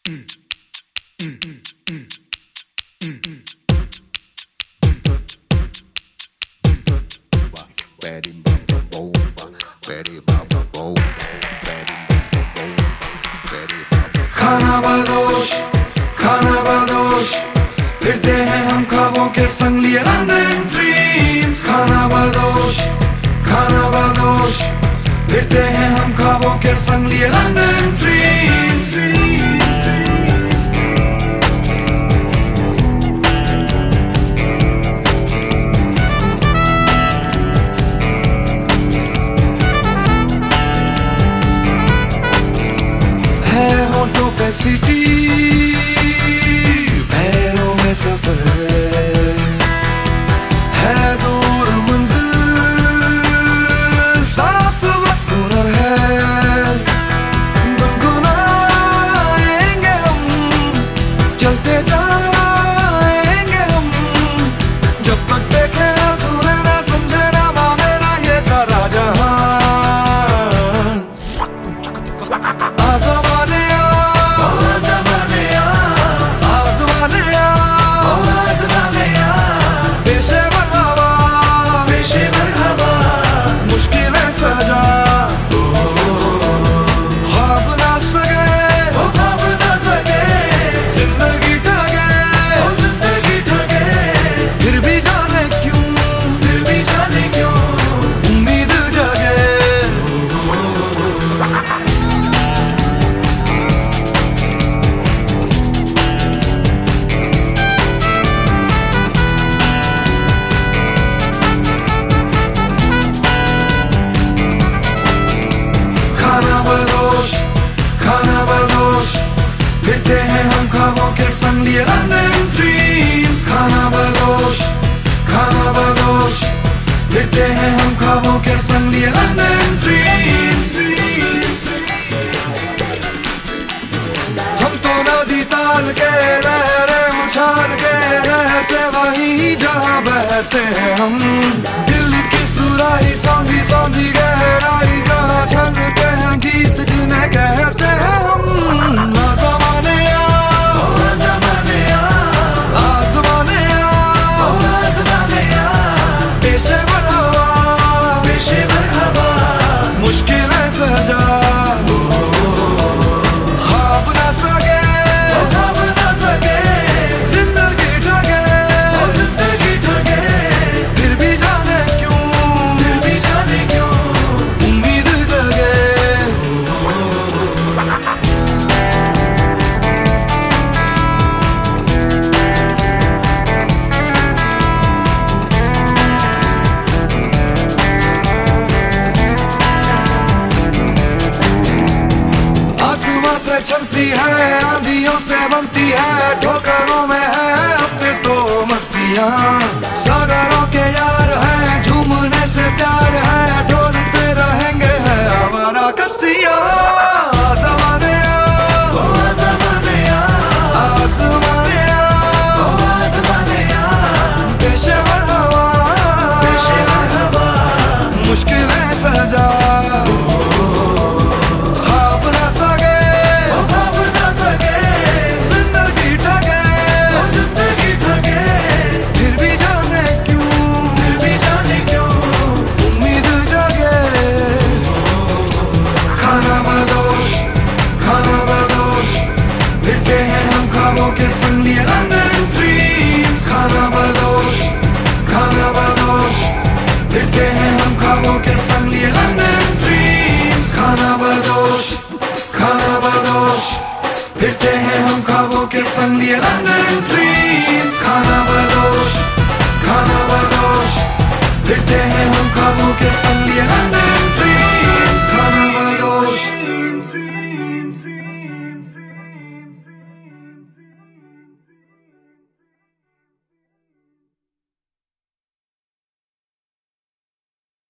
खाना बदोश फिरते हैं हम ख्वाबों के संग लिए रंगीन ड्रीम्स। खाना बदोश फिरते हैं हम ख्वाबों के संग लिए रंगीन ड्रीम्स। है होठों पे सिटी, पैरों में सफर है दूर मंजिल, साथ बस हुनर है। गुनगुनाएंगे हम, चलते जाएंगे हम, जब तक देखे ना सुने ना समझे ना माने ना ये सारा जहां। फिरते हैं हम ख्वाबों के संग लिए रंगीन ड्रीम्स। खाना बदोश फिरते हैं हम ख्वाबों के संग लिए रंगीन ड्रीम्स। हम तो नदी ताल के लहरें उछाल के रहते वहीं जहां बहते हैं हम। दिल की सुराही सौंधी सौंधी गहराई जहां छलते हैं गीत जिन्हें कहते हैं हम। चलती है आंधियों से बनती है, ठोकरों में है अपने तो मस्तियां। सागरों के यार हैं, झूमने से प्यार है, डोलते रहेंगे है आवारा कश्तियां। मुश्किलें सजा के संग लिए रंगीन ड्रीम्स। खाना बदोश फिरते हैं हम ख्वाबों के संग लिए रंगीन ड्रीम्स। खाना बदोश फिरते हैं हम ख्वाबों के संग लिए रंगीन ड्रीम्स। खाना बदोश फिरते हैं हम ख्वाबों के संग लिए रंगीन ड्रीम्स।